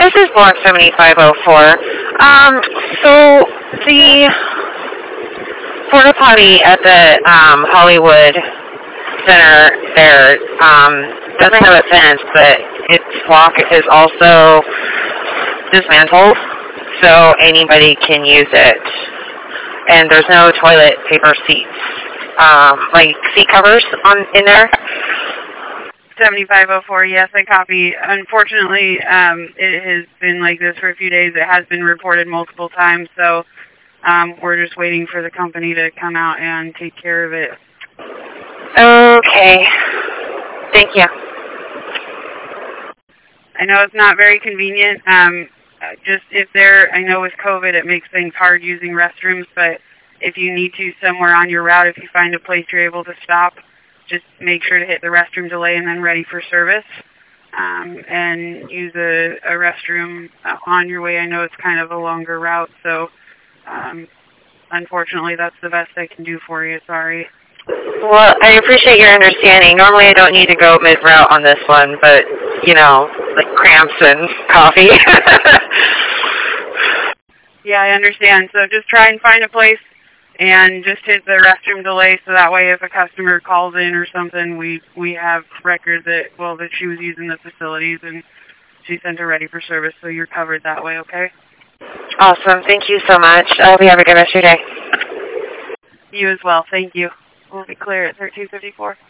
this is Block 7504. So the porta potty at the Hollywood Center there doesn't have a fence, but its block is also dismantled, so anybody can use it. And there's no toilet paper seats, like seat covers in there. 7504, yes, I copy. Unfortunately, it has been like this for a few days. It has been reported multiple times, so we're just waiting for the company to come out and take care of it. Okay. Thank you. I know it's not very convenient. Just if I know with COVID it makes things hard using restrooms, but if you need to somewhere on your route, if you find a place you're able to stop, just make sure to hit the restroom delay and then ready for service, and use a restroom on your way. I know it's kind of a longer route, so unfortunately that's the best I can do for you. Sorry. Well, I appreciate your understanding. Normally I don't need to go mid-route on this one, but, you know, like cramps and coffee. Yeah, I understand. So just try and find a place and just hit the restroom delay, so that way if a customer calls in or something, we have record that she was using the facilities and she sent her ready for service, so you're covered that way, okay? Awesome. Thank you so much. I hope you have a good rest of your day. You as well. Thank you. We'll be clear at 1354.